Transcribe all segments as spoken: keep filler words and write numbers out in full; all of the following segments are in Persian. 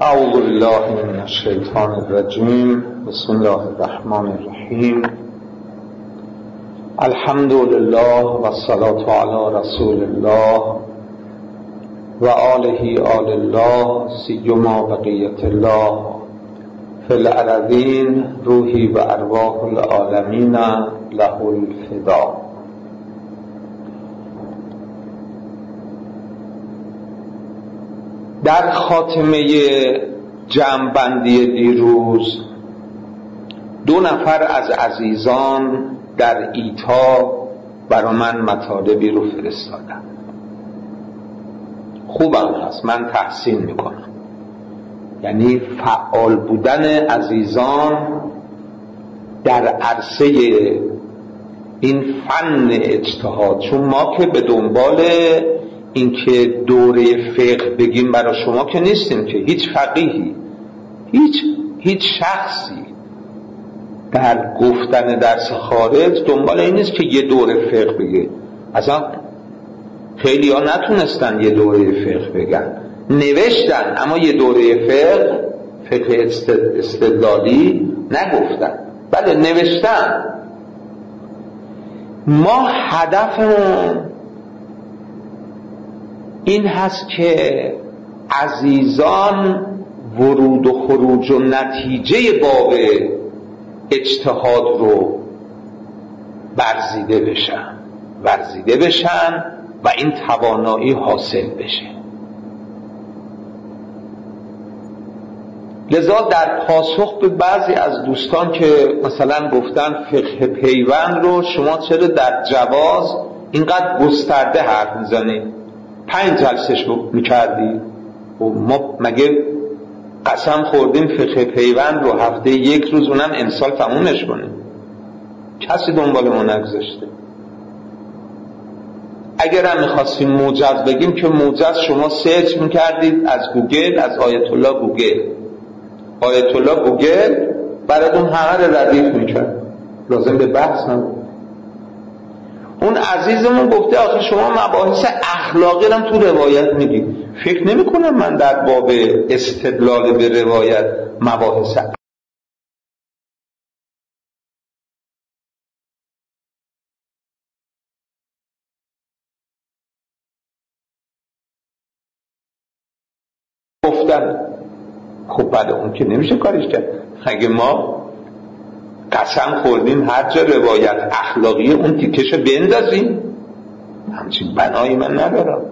اعوذ بالله من الشیطان الرجیم. بسم الله الرحمن الرحیم. الحمد لله و الصلاة علی رسول الله و آله آل الله سیما بقیت الله فی الارضین روحی و ارواح العالمین له الفدا. در خاتمه جمع‌بندی دیروز دو نفر از عزیزان در ایتا برای من مطالبی رو فرستادن. خوبم هست، من تحسین میکنم. یعنی فعال بودن عزیزان در عرصه این فن اجتهاد، چون ما که به دنبال این که دوره فقه بگیم برای شما که نیستیم، که هیچ فقیهی هیچ هیچ شخصی در گفتن درس خارج دنبال این نیست که یه دوره فقه بگه. اصلا خیلی ها نتونستن یه دوره فقه بگن، نوشتن اما یه دوره فقه فقه استدلالی نگفتن. بله نوشتن. ما هدفمون این هست که عزیزان ورود و خروج و نتیجه باب اجتهاد رو برزیده بشن ورزیده بشن و این توانایی حاصل بشه. لذا در پاسخ به بعضی از دوستان که مثلا گفتن فقه پیوند رو شما چرا در جواز اینقدر گسترده حرف میزنید؟ پنج جلسش رو میکردی و ما مگه قسم خوردیم فقه پیوند رو هفته یک روز اونم امسال تمومش کنیم؟ کسی دنبال ما نگذاشته. اگر هم میخواستیم موجز بگیم که موجز شما سرچ میکردید از گوگل، از آیت الله گوگل آیت الله گوگل براتون همه رو ردیف میکرد، لازم به بحث نبود. اون عزیزمون گفته آخه شما مباحث اخلاقی هم تو روایت میگید. فکر نمی کنم من در باب استدلال به روایت مباحث گفتن. خب بعد اون که نمیشه کارش کرد. اگه ما قسم خوردیم هر جا روایت اخلاقی اون تیکشو بندازیم، همچین بنایی من ندارم.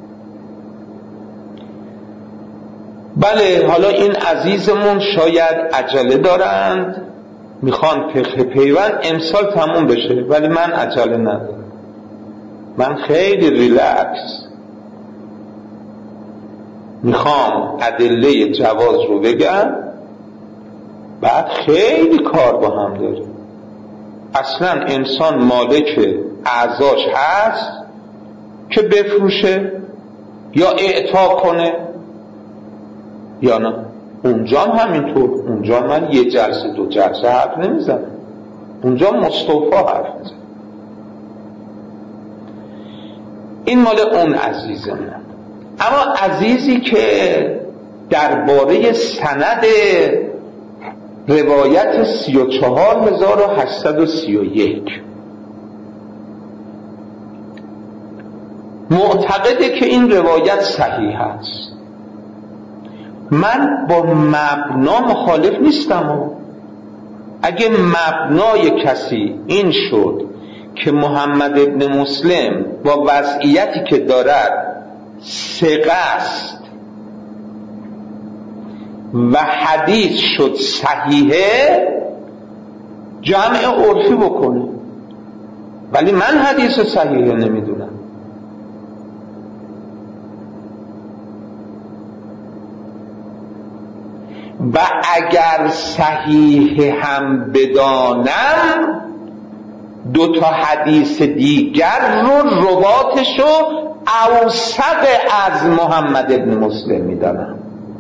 بله حالا این عزیزمون شاید عجله دارند، میخوان فقه پیوند امسال تموم بشه، ولی من عجله ندارم. من خیلی ریلکس میخوام ادله جواز رو بگم، بعد خیلی کار با هم داریم. اصلا انسان مالک اعضاش هست که بفروشه یا اعطا کنه یا نه. اونجا هم همینطور. اونجا من یه جلسه دو جلسه حرف نمیزنم، اونجا مصطفی حرف میزنم. این مال اون عزیزمون. اما عزیزی که درباره سند روایت سی و چهار هزار و هشتصد و سی و یک معتقده که این روایت صحیح است. من با مبنا مخالف نیستم. اگه مبنای کسی این شد که محمد ابن مسلم با وضعیتی که دارد ثقه است و حدیث شد صحیحه، جمع عرفی بکنه. ولی من حدیث صحیحه نمیدونم. و اگر صحیح هم بدانم دو تا حدیث دیگر رو رواتشو اوثق از محمد ابن مسلم میدانم.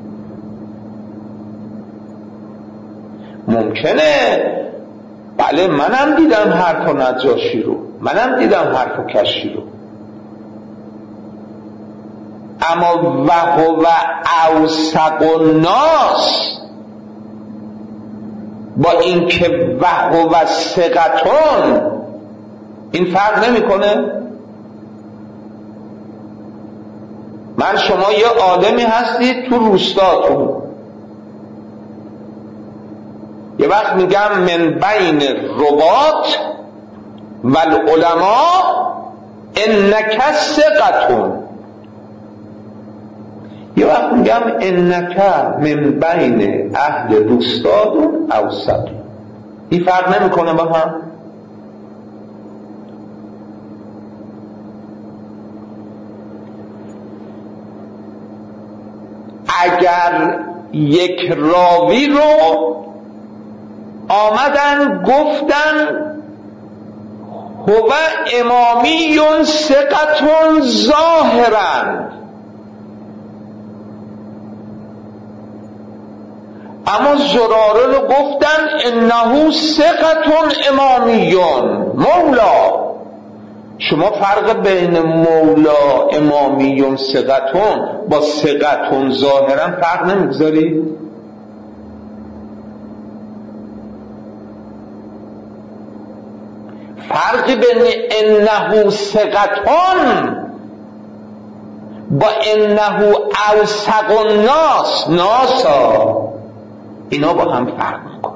ممکنه بله منم دیدم حرف نجاشی رو، منم دیدم حرف کشی رو، اما وهو اوثق الناس با اینکه وهو ثقتون این فرق نمیکنه. من شما یه آدمی هستید تو روستاتون، یه وقت میگم من بین رباط و العلماء انک ثقتون، یه وقت میگم انک من بین اهل روستاتون اوثق. این فرق نمیکنه با هم؟ اگر یک راوی رو آمدن گفتن هو امامی ثقتون ظاهرا، اما زراره رو گفتن انه ثقتون امامیون مولا. شما فرق بین مولا امامیون ثقتون با ثقتون ظاهرا فرق نمیگذاری؟ فرق بین انه ثقتون با انه اوثق الناس ناسا اینا با هم فرق میکنه.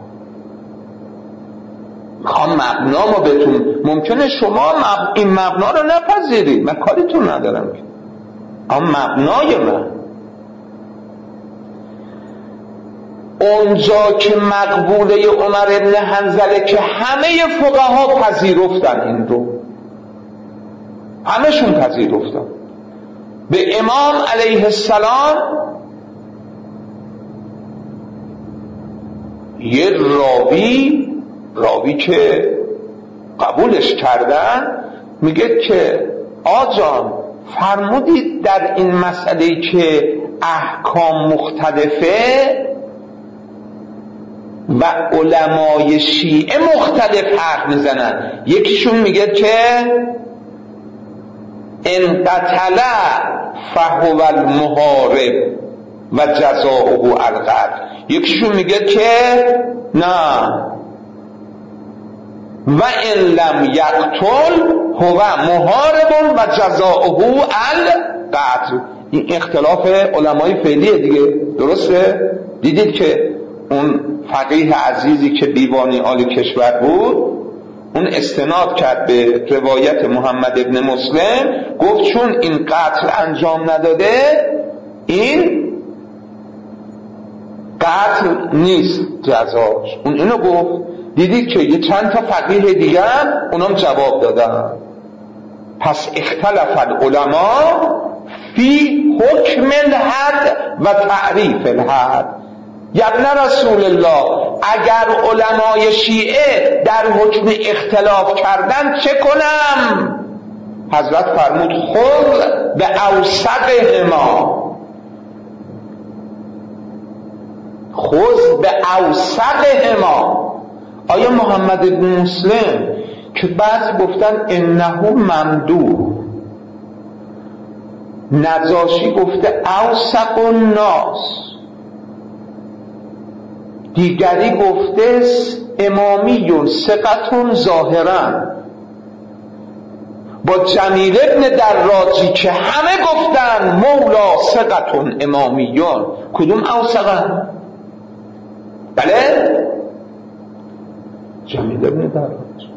میخوام مبنا ما بهتون، ممکنه شما مب... این مبنا رو نپذیرید، من کاریتون ندارم که، اما مبنای من اونجا که مقبوله عمر ابن حنظله که همه فقها پذیرفتن این رو، همهشون پذیرفتن، به امام علیه السلام یه راوی راوی که قبولش کردن میگه که آجان فرمودید در این مسئله که احکام مختلفه و علمای شیعه مختلف حرف میزنن، یکیشون میگه که ان قتل فهو المحارب و جزاؤه القتل، یکیشون میگه که نه و ان لم یقتل هو محارب و جزاؤه القتل. این اختلاف علمای فعلیه دیگه، درسته؟ دیدید که اون فقیه عزیزی که دیوانی آل کشور بود اون استناد کرد به روایت محمد ابن مسلم، گفت چون این قتل انجام نداده این قتل نیست جزاش، اون اینو گفت. دیدید که یه چند تا فقیه دیگه اونم جواب دادن. پس اختلف العلماء فی حکم الحد و تعریف الحد. ابن رسول الله اگر علمای شیعه در حکم اختلاف کردن چه کنم؟ حضرت فرمود خذ به اوثقهما، خذ به اوثقهما. آیا محمد بن مسلم که بعضی گفتن انه ممدوح، نجاشی گفته اوثق الناس، دیگری گفته امامیون ثقتون ظاهرا، با جمیل ابن دراجی که همه گفتن مولا ثقتون امامیون، کدوم اوثقن؟ بله جمیل ابن دراج.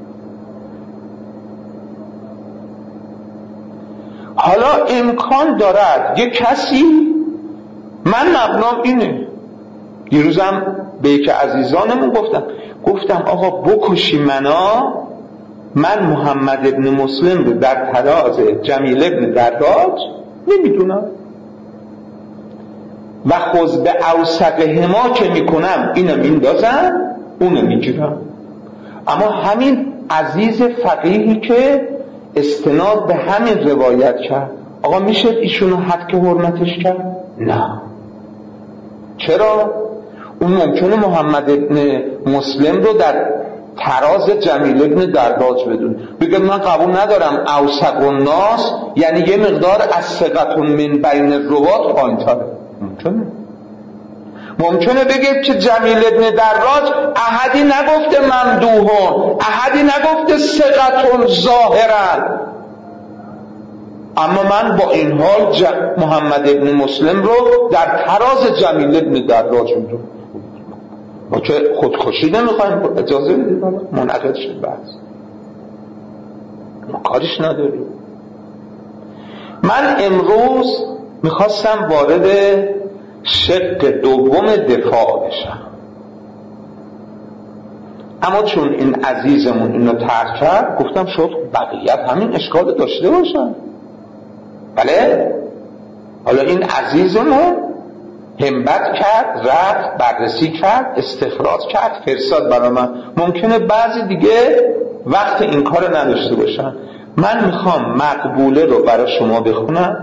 حالا امکان دارد یه کسی، من مبنام اینه، دیروزم به یکی عزیزانمون گفتم گفتم آقا بکشی منا، من محمد ابن مسلم رو در تراز جمیل ابن دراج نمیدونم و خود به اوثقهما که میکنم اینو میندازم اونو میگیرم. اما همین عزیز فقیهی که استناد به همین روایت کرد، آقا میشه ایشونو حد که حرمتش کرد؟ نه. چرا؟ اون ممکنه محمد ابن مسلم رو در تراز جمیل ابن دراج بدون، بگه من قبول ندارم اوثق الناس یعنی یه مقدار از ثقة من بین الرواة پایین‌تره. ممکنه ممکنه بگه که جمیل ابن دراج احدی نگفته ممدوحون، احدی نگفته ثقة ظاهرا، اما من با این حال محمد ابن مسلم رو در تراز جمیل ابن دراج میدونم. ما که خودکشی نمیخوایم، اجازه بدید منعقد شد بحث، ما کارش نداریم. من امروز میخواستم وارد شق دوم دفاع بشم، اما چون این عزیزمون اینو ترک کرد گفتم شد بقیت همین اشکال داشته باشن. بله حالا این عزیزمون همت کرد، رفت بررسی کرد، استخراج کرد، فرستاد برای من. ممکنه بعضی دیگه وقت این کار نداشته باشن. من میخوام مقبوله رو برای شما بخونم،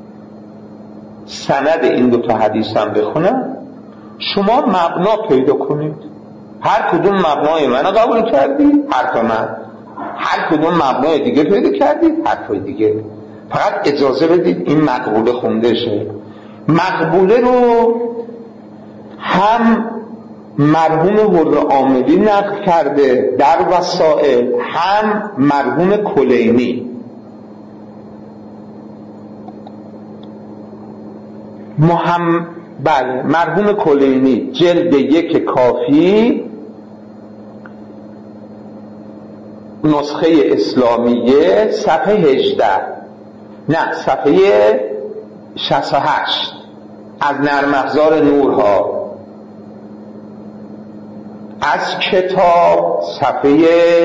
سند این دو تا حدیث هم بخونم، شما مبنا پیدا کنید. هر کدوم مبنای من قبول کردید، هر تا من هر کدوم مبنای دیگه پیدا کردید، حرفای دیگه. فقط اجازه بدید این مقبوله خونده شه. مقبوله رو هم مرحوم حر عاملی نقل کرده در وسائل، هم مرحوم کلینی. محمد بله مرحوم کلینی جلد یک کافی نسخه اسلامیه صفحه هجده نه صفحه شصت و هشت از نرم افزار نورها، از کتاب صفحه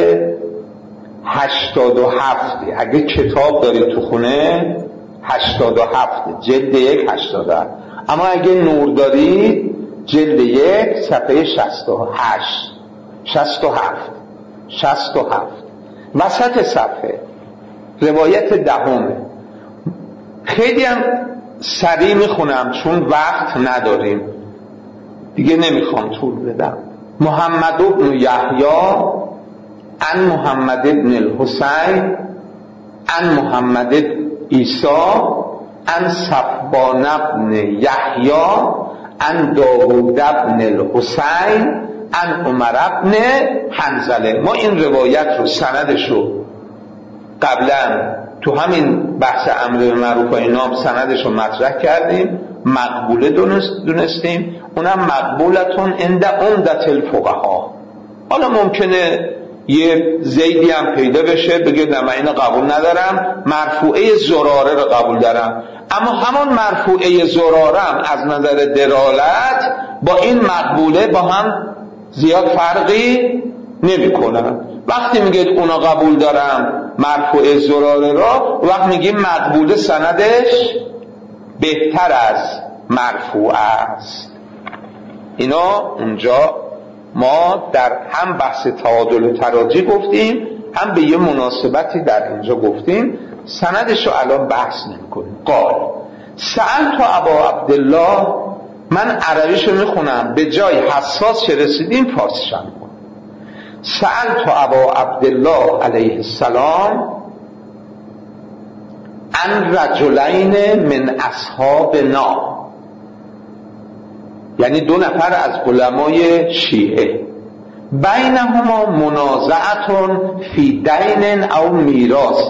هشتاد و هفت. اگه کتاب دارید تو خونه هشتاد و هفت، جلد یک هشتاد و هفت. اما اگه نور دارید جلد یک صفحه شصت و هشت شصت و هفت شصت و هفت وسط صفحه روایت دهمه. خیلی هم سریع میخونم چون وقت نداریم دیگه، نمیخوام طول بدم. محمد ابن یحیی عن محمد ابن الحسین عن محمد عیسی عن صفوان ابن یحیی عن داوود ابن الحسین عن عمر ابن حنظله. ما این روایت رو سندش رو قبلا تو همین بحث امر بالمعروف و اینا سندش رو مطرح کردیم، مقبوله دونستیم، اونم مقبولتون عند عمدة الفقها. حالا ممکنه یه زیدی هم پیدا بشه بگه نه من اینو قبول ندارم، مرفوعه زراره رو قبول دارم، اما همون مرفوعه زراره هم از نظر دلالت با این مقبوله با هم زیاد فرقی نمی کنن. وقتی میگید اونا قبول دارم مرفوع زراره را، وقت میگیم مقبوله سندش بهتر از مرفوع است. اینا اونجا ما در هم بحث تعادل تراجی گفتیم، هم به یه مناسبتی در اینجا گفتیم، سندش رو الان بحث نمی کنیم. قال سألت ابا عبدالله، من عربیشو میخونم به جای حساس چه رسیدیم فارسیشم میکنم. سألت ابا عبدالله علیه السلام عن رجلین من اصحابنا، یعنی دو نفر از علمای شیعه، بینهما منازعتون فی دین او میراث،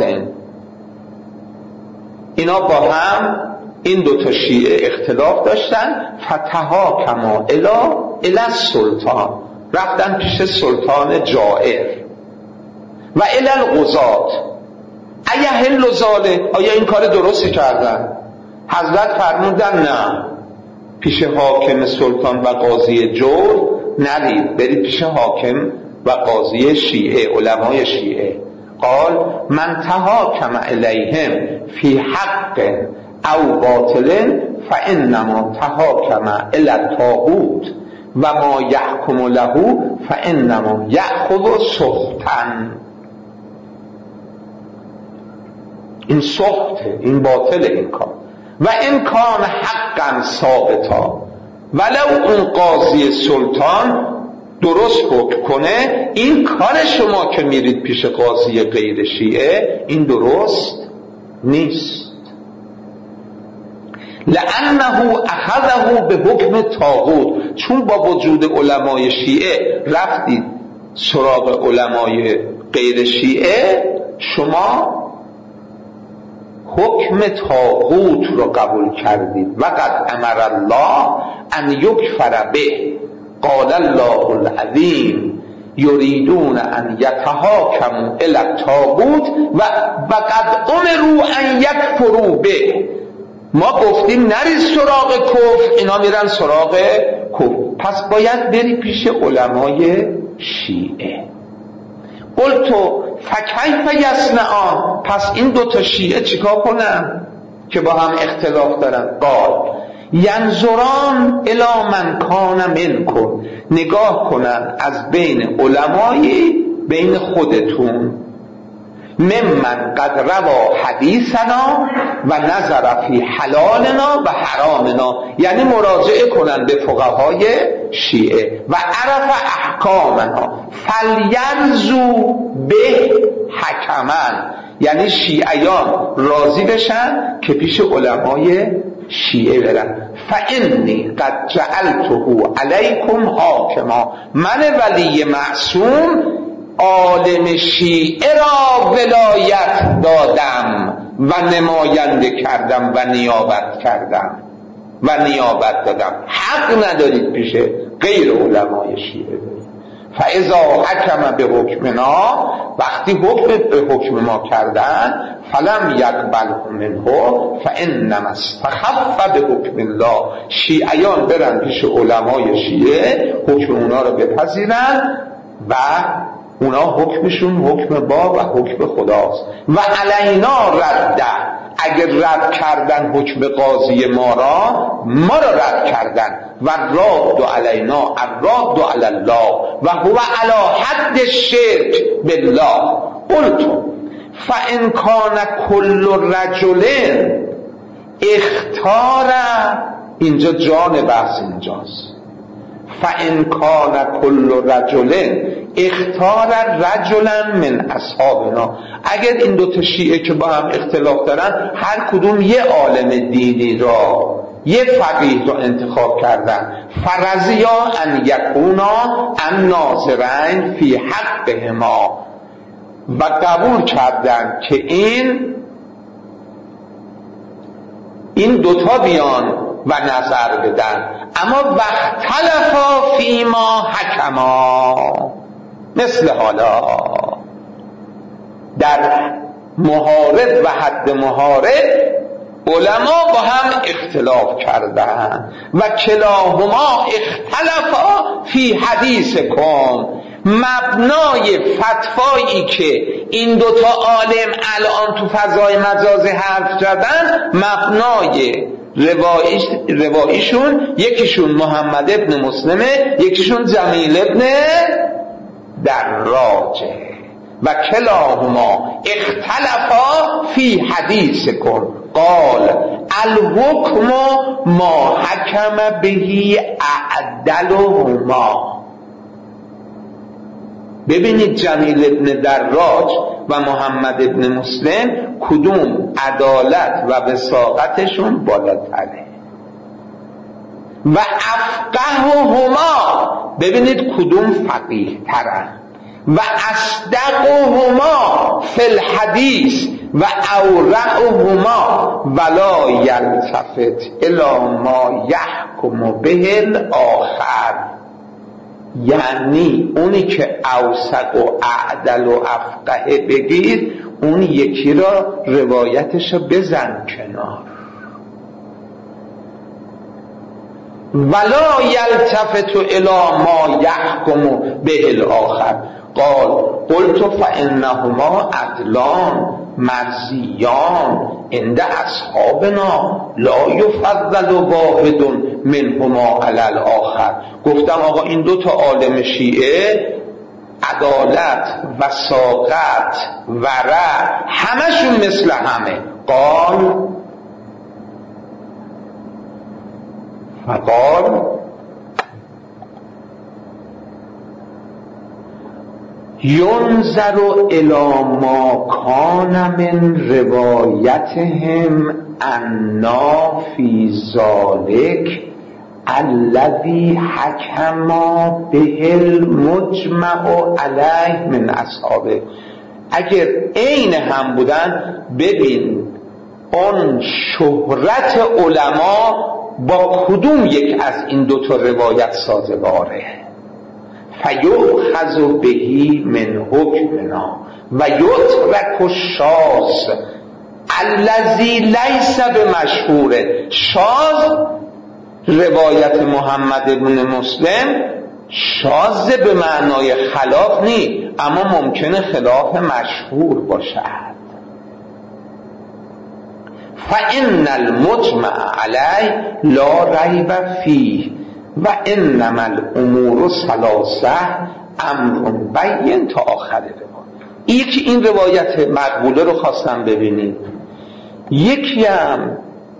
اینا با هم این دو تا شیعه اختلاف داشتن، فتحاکما الی الی السلطان، رفتن پیش سلطان جائر، و الی القضات ایحل ذلک، آیا این کار درستی کردن؟ حضرت فرمودن نه، پیش حاکم سلطان و قاضی جور نرید، برید پیش حاکم و قاضی شیعه، علمای شیعه. قال من تحاکم الیهم فی حق او باطل فانما تحاکم الی الطاغوت و ما یحکم له فانما یأخذ سخطا. این سخطه، این باطل این کار. و این کان حقا ثابتا، ولو اون قاضی سلطان درست حکم کنه، این کار شما که میرید پیش قاضی غیر شیعه این درست نیست. لأنه اخذه به حکم طاغوت، چون با وجود علمای شیعه رفتید سراغ علمای غیر شیعه، شما حکم طاغوت رو قبول کردید. وقد امر الله ان یکفر به، قال الله العظیم یریدون ان یتحاکموا الی الطاغوت و وقد امروا ان یکفروا به. ما گفتیم نرید سراغ کفر، اینا میرن سراغ کفر، پس باید بری پیش علمای شیعه. قلتو فکیف یصنعان، پس این دوتا شیعه چیکار کنن که با هم اختلاف دارن؟ قال ینظران الی من کان منکم، نگاه کنن از بین علمایی بین خودتون، ممن قد روا حدیثنا و نظر فی حلالنا و حرامنا، یعنی مراجعه کنن به فقهای شیعه و عرف احکامنا فلیرزو به حکمن، یعنی شیعیان راضی بشن که پیش علمای شیعه برن. فانی قد جعلته علیکم حاکما، من ولی معصوم عالم شیعه را ولایت دادم و نماینده کردم و نیابت کردم و نیابت دادم. حق ندارید پیش غیر علمای شیعه برید. فاذا حکم به حکمنا، وقتی حکم به حکم ما کردن، فلم یقبل منه فانما استخف به حکم الله، شیعیان برن پیش علمای شیعه حکم اونا رو بپذیرن و اونا حکمشون حکم با و حکم خداست. و علینا رده، اگر رد کردن حکم قاضی ما را، ما را رد کردن. و راد علینا الراد علی الله و هو علی حد الشرک بالله. قلت فان کان کل رجل اختار، اینجا جان بحث اینجاست. فان کان کل رجل اختار رجلا من اصحابنا، اگر این دو تا شیعه که با هم اختلاف دارن هر کدوم یه عالم دینی را، یه فقیه را انتخاب کردن، فرضیا ان یکونا ان ناظرین فی حقهما، و قبول کردن که این این دوتا بیان و نظر بدن، اما وقت تلفا فیما حکما، مثل حالا در محارب و حد محارب علما با هم اختلاف کردن و کلاهما اختلافا فی حدیثکم، مبنای فتوایی که این دوتا عالم الان تو فضای مجازی حرف زدن، مبنای روایش روایشون یکیشون محمد ابن مسلمه، یکیشون جمیل ابن دراجه، و کلاهما اختلفا فی حدیثکم. قال الحکم ما حکم بهی اعدلهما. ببینید جمیل ابن دراج و محمد ابن مسلم کدوم عدالت و وثاقتشون بالاتره، و افقههما، ببینید کدوم فقیه ترن، و اصدقهما فی الحدیث و اورعهما ولا یلتفت الی ما یحکم به الاخر. یعنی اونی که اوثق و اعدل و افقه بگید، اون یکی را روایتش رو بزن کنار. ولا یلتفت الی ما یحکم به الاخر. قال قلت فانهما عدلان مرضیان عند اصحابنا لا یفضل واحد منهما علی الاخر. گفتم آقا این دو تا عالم شیعه عدالت، وثاقت، ورع همشون مثل همه. قال فقال ینظر الی ما کان من روایتهم انا فی ذلک الذی حکم به المجمع علیه من اصحابه. اگر عین هم بودن، ببین اون شهرت علما با کدوم یک از این دوتا روایت سازگاره. فیؤخذ بهی من حکمنا و یترک الشاذ الذی لیس بمشهور. شاذ روایت محمد بن مسلم شاذ به معنای خلاف نی، اما ممکنه خلاف مشهور باشد. فإن المجمع علیه لا ریب فیه و انما الامور ثلاثه امر بین تا آخر روایت. یکی این روایت مقبوله رو خواستم ببینید، یکی هم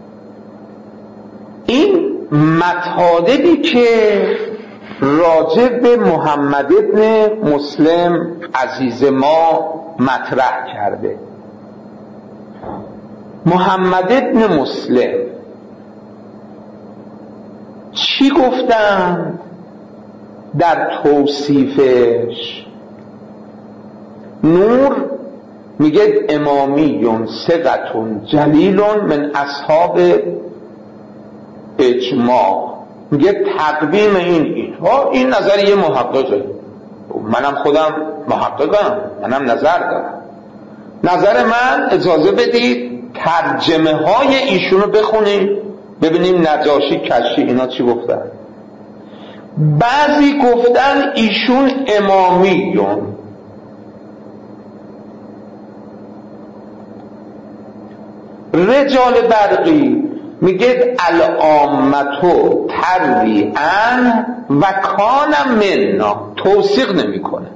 این مطالبی که راجع به محمد ابن مسلم عزیز ما مطرح کرده. محمد ابن مسلم چی گفتن در توصیفش؟ نور میگه امامیون ثقتون جلیلون من اصحاب اجماع. میگه تقویم این این ها این نظر یه محققه، منم خودم محققم، منم نظر دارم. نظر من اجازه بدید ترجمه های ایشون رو بخونیم ببینیم نجاشی، کشی اینا چی گفتن. بعضی گفتن ایشون امامیون، رجال برقی میگه العامتو تروی ان و کانم مننا، توثیق نمیکنه.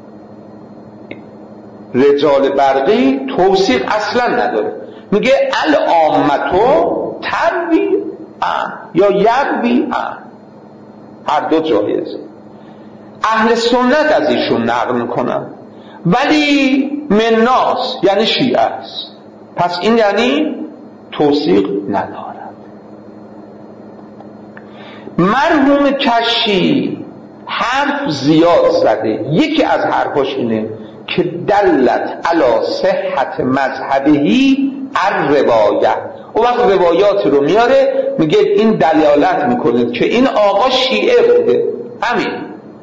رجال برقی توثیق اصلا نداره، میگه العامتو تروی ان یا یروی ان، هر دو جایزه. اهل سنت از ایشون نقل میکنن، ولی مناس یعنی شیعه است، پس این یعنی توثیق ندارد. مرحوم کشی حرف زیاد زده، یکی از حرفاش اینه که دلت علی صحت مذهبهی الروایت. اون وقت روایات رو میاره میگه این دلالت میکنه که این آقا شیعه بوده. همین.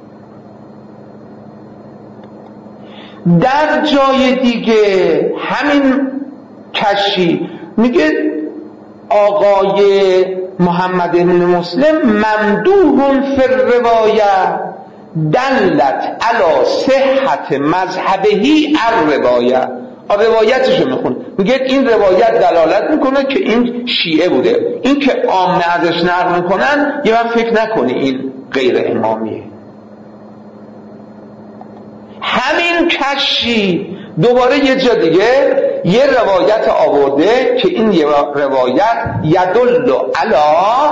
در جای دیگه همین کشی میگه آقای محمد بن مسلم ممدوح فی الروایه دلت علی صحت مذهبهی الروایه. روایتشو میخونه میگه این روایت دلالت میکنه که این شیعه بوده. این که عامه ازش نقل میکنن یه وقت فکر نکنی این غیر امامیه. همین کشی دوباره یه جا دیگه یه روایت آورده که این یه روایت یدل علی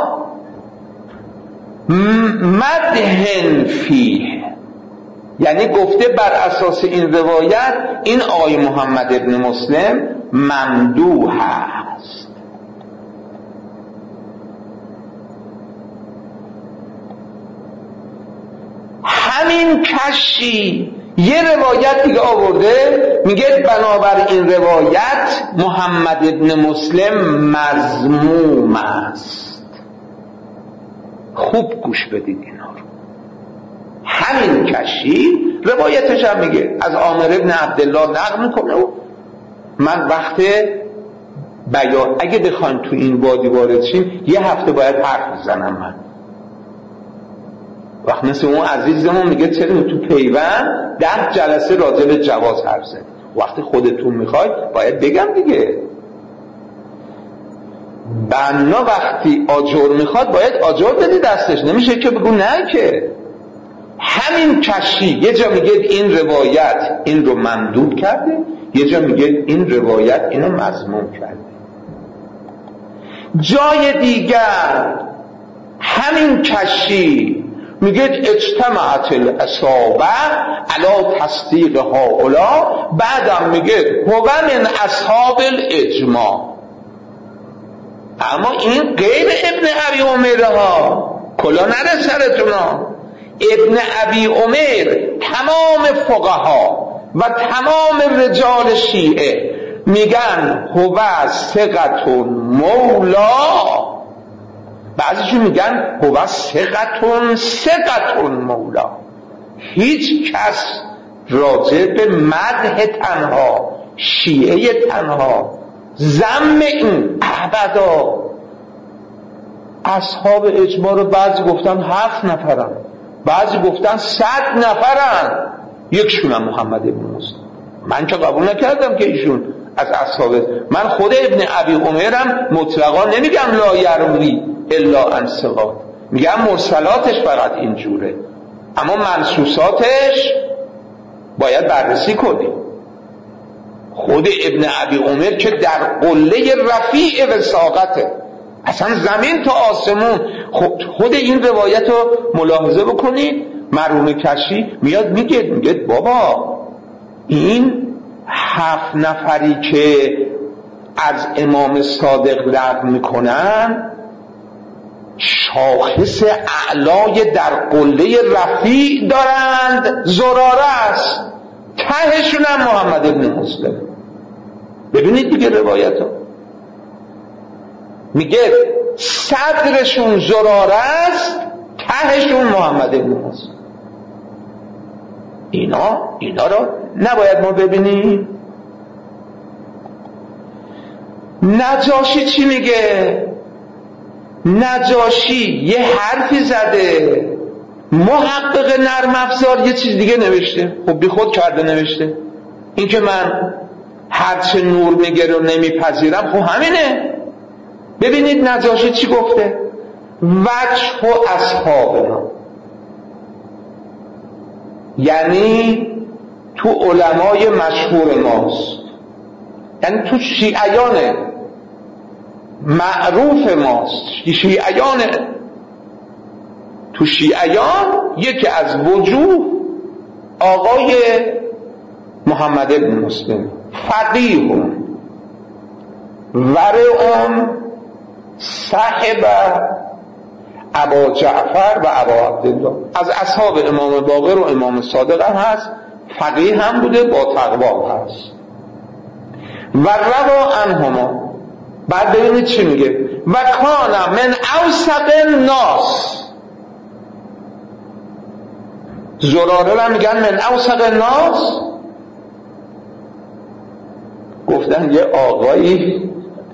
مدهن فیه، یعنی گفته بر اساس این روایت این آقای محمد ابن مسلم ممدوح است. همین کشی یه روایت دیگه آورده میگه بنابر این روایت محمد ابن مسلم مذموم است. خوب گوش بدید اینا رو. همین کشی روایتش هم میگه از عامر ابن عبدالله نقل میکنه و من وقت بیان اگه بخوایم تو این وادی وارد شیم یه هفته باید حرف بزنم. من وقت مثل اون عزیزمون میگه چرا تو پیوند ده جلسه راجع به جواز حرف زد. وقتی خودتون میخواید باید بگم دیگه. بنا وقتی آجر میخواد باید آجر بدی دستش، نمیشه که بگو نه. که همین کشی یه جا میگه این روایت این رو ممدود کرده، یه جا میگه این روایت اینو مذموم کرده. جای دیگر همین کشی میگه اجتمعت الاصابع علی تصدیق هؤلاء، بعدم میگه هو من اصحاب الاجماع. اما این غیر ابن ابی عمر ها، کلا نره سرتونا. ابن ابی عمر تمام فقها و تمام رجال شیعه میگن هو ثقة مولا، بعضیشون میگن هو ثقة ثقة مولا. هیچ کس راجع به مدح تنها، شیعه تنها، ذم این ابدا. اصحاب اجماع رو بعضی گفتن هفت نفرن، بعضی گفتن صد نفرن، یکشونم محمد ابن مسلم. من که قبول نکردم که ایشون از اصحاب، من خود ابن ابی عمرم مطلقا نمیگم لا یروی الا عن ثقات، میگم مرسلاتش فقط اینجوره، اما منصوصاتش باید بررسی کنیم. خود ابن ابی عمر که در قله رفیع وثاقته، اصلا زمین تا آسمون. خود این روایت رو ملاحظه بکنید. مرحوم کشی میاد میگه میگه بابا این هفت نفری که از امام صادق نقل میکنن شاخص اعلای در قله رفیع دارند، زراره است، تهشون هم محمد ابن مسلم. ببینید دیگه روایت ها میگه صدرشون زراره است، تهشون محمد ابن مسلم. اینا اینا رو نباید ما ببینیم. نجاشی چی میگه؟ نجاشی یه حرفی زده، محقق نرم افزار یه چیز دیگه نوشته. خب بی خود کرده نوشته. این که من هرچه نور میگه رو نمیپذیرم، خب همینه. ببینید نجاشی چی گفته؟ وجه و اصحابنا، یعنی تو علمای مشهور ماست، یعنی تو شیعیان معروف ماست، شیعیان تو شیعیان یکی از وجوه آقای محمد ابن مسلم، فقیه ورع صاحب ابا جعفر و ابا عبدالله، از اصحاب امام باقر و امام صادق هم هست، فقیه هم بوده، با تقوا هست. و روا عنهما، بعد ببینید چی میگه؟ و کان من اوثق الناس، زراره هم میگن من اوثق الناس. گفتن یه آقایی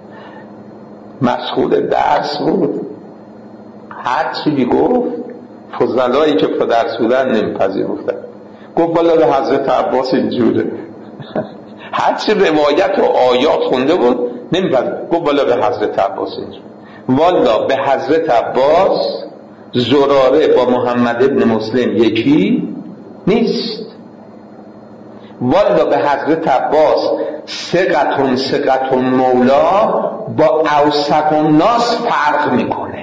مسئول درس بود، هر چی بیگفت فضلایی که پدرس بودن نمیپذیرفتن. گفت بالا به حضرت عباس اینجوره، هر چی روایت و آیات خونده بود نمیپذیرفت. گفت بالا به حضرت عباس اینجوره. والا به حضرت عباس زراره با محمد ابن مسلم یکی نیست. والا به حضرت عباس ثقة ثقة مولا با اوثق الناس فرق میکنه.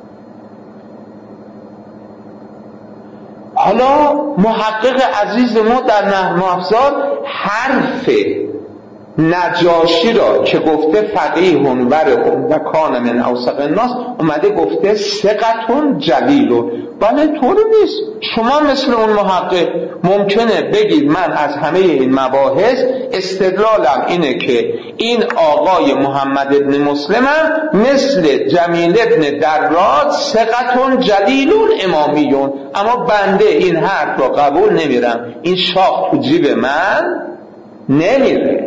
حالا محقق عزیز ما در نحو افزار حرف نجاشی را که گفته فقیه ورع و کان من اوثق الناس، اومده گفته ثقة جلیل. بله طوری نیست. شما مثل اون محقق ممکنه بگید من از همه این مباحث استدلالم اینه که این آقای محمد ابن مسلمم مثل جمیل ابن دراد ثقة جلیل امامیون، اما بنده این حرف را قبول نمیرم، این شاخ تو جیب من نمیره.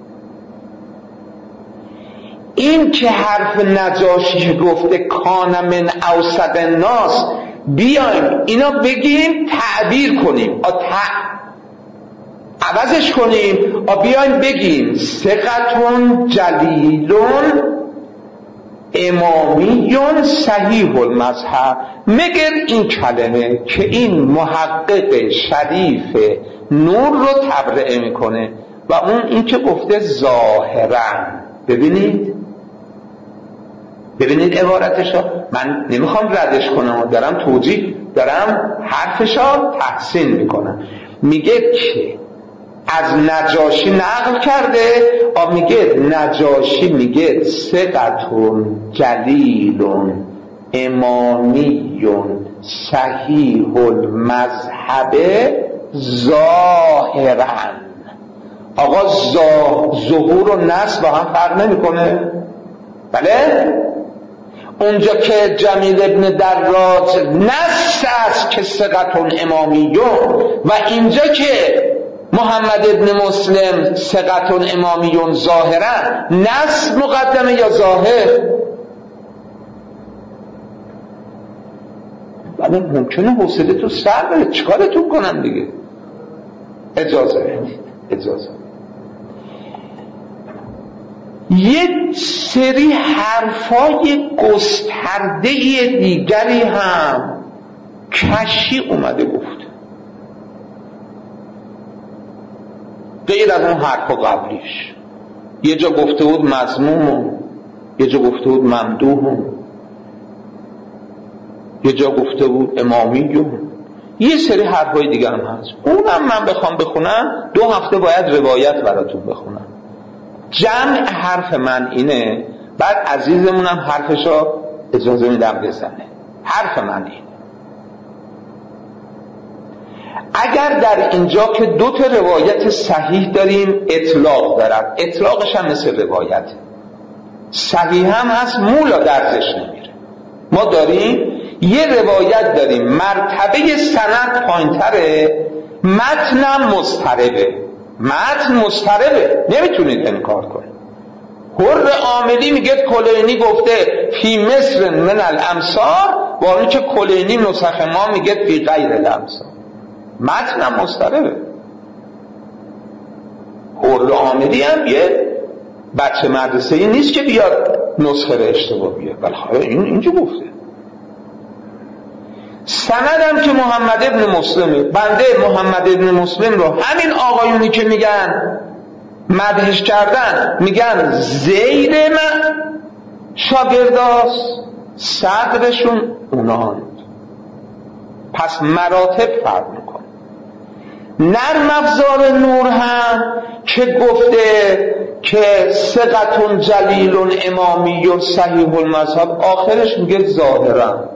این که حرف نجاشی گفته کان من اوثق الناس، بیایم اینا بگیم تعبیر کنیم، آ ت... عوضش کنیم، آ بیایم بگیم ثقة جلیلون امامیون صحیح المذهب. مگر این کلمه که این محقق شریف نور رو تبرئه میکنه و اون این که گفته ظاهرا. ببینید ببینید عبارتشو، من نمیخوام ردش کنم، دارم توجیه، دارم حرفشو تحسین میکنم. میگه که از نجاشی نقل کرده، آ میگه نجاشی میگه ثقتون جلیلون امامیون صحیح المذهب ظاهرا. آقا ظهور و نصب با هم فرق نمیکنه؟ بله؟ اونجا که جمیل ابن دراج نص است که ثقتون امامیون، و اینجا که محمد ابن مسلم ثقتون امامیون ظاهرا، نص مقدمه یا ظاهر؟ بله ممکنه حوصله تو سر بره، چیکارتون کنم دیگه؟ اجازه بدید، اجازه. یک سری حرفای گسترده دیگری هم کشی اومده گفته، غیر از اون حرفا قبلیش. یه جا گفته بود مذموم، یه جا گفته بود ممدوح، یه جا گفته بود امامی، یه سری حرفای دیگه هم هست. اونم من بخوام بخونم دو هفته باید روایت براتون بخونم. جمع حرف من اینه، بعد عزیزمونم حرفشو اجازه میدم بزنه. حرف من اینه، اگر در اینجا که دو تا روایت صحیح داریم اطلاق دارم، اطلاقش هم مثل روایت صحیح هم هست، مولا درزش نمیره. ما داریم یه روایت داریم مرتبه سند پایینتره، متنم مضطربه، متن مضطربه، نمیتونید انکار کنید. حر عاملی میگه کلینی گفته فی مصر من الامصار، با اون که کلینی نسخ ما میگه فی غیر الامصار، متنم مضطربه. حر عاملی هم یه بچه مدرسه ای نیست که بیاد نسخه رو اشتباه بیاد، ولی این اینجا گفته. سندم که محمد ابن مسلمه، بنده محمد ابن مسلم رو همین آقایونی که میگن مدحش کردن میگن زیر من شاگرداست، صدرشون اوناند. پس مراتب فرق میکن. نرم افزار نور هم که گفته که ثقتون جلیلون امامیون صحیح المذهب، آخرش میگه ظاهرا.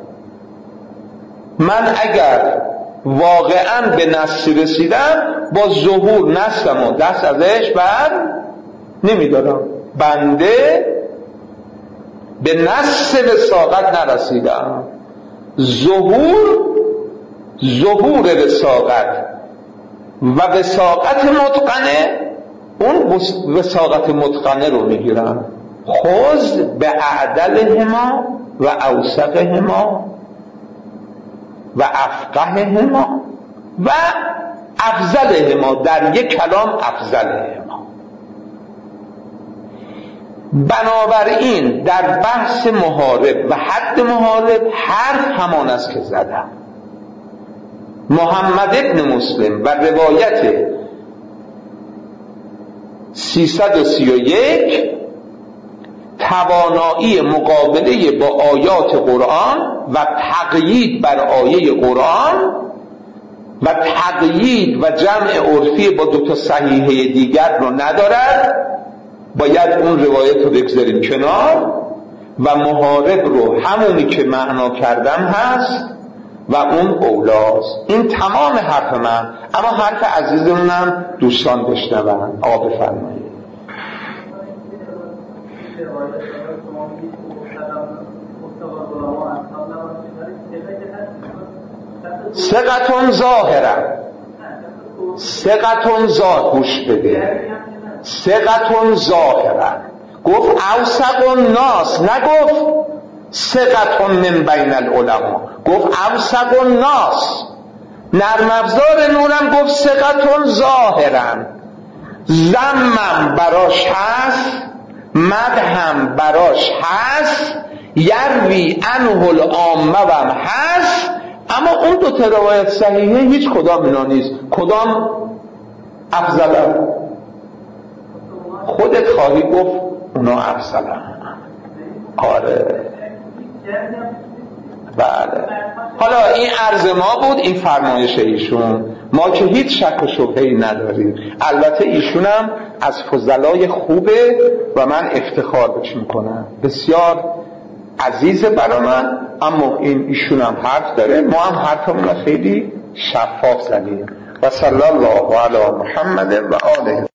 من اگر واقعا به نص رسیدم با ظهور نصم و دست ازش بر نمیدارم، بنده به نص وثاقت نرسیدم. ظهور ظهور وثاقت و وثاقت متقنه، اون وثاقت متقنه رو میگیرم. خذ به اعدلهما و اوثقهما و افقههما و افضلهما، در یک کلام افضلهما. بنابراین در بحث محارب و حد محارب حرف همان است که زدم. محمد ابن مسلم و روایت سیصد و سی و یک توانایی مقابله با آیات قرآن و تقیید بر آیه قرآن و تقیید و جمع عرفی با دو تا صحیحه دیگر رو ندارد. باید اون روایت رو بگذاریم کنار و محارب رو همونی که معنا کردم هست و اون اولاست. این تمام حرف من. اما حرف عزیزمونم دوستان بشنون. آقا بفرمایید. ثقتون ظاهرا، ثقتون ظاهر، گوش بده، ثقتون ظاهرا. گفت اوثق الناس، نگفت ثقتون من بین العلماء، گفت اوثق الناس. نرم افزار نورم گفت ثقتون ظاهرا. ضمم براش هست، مدحم براش هست، یروی عنه العامه هم هست. اما اون دو تا روایت صحیحه هیچ کدام اینا نیست. کدام افضل؟ خودت خواهی گفت اونا افضل. آره بله. حالا این عرض ما بود، این فرمایش ایشون، ما که هیچ شک و شبهه‌ای نداریم. البته ایشونم از فضلای خوبه و من افتخار بهش میکنم، بسیار عزیزه برا من، اما این ایشونم حرف داره، ما هم حرفمون خیلی شفاف زدیم. و صلی الله علی محمد و آله.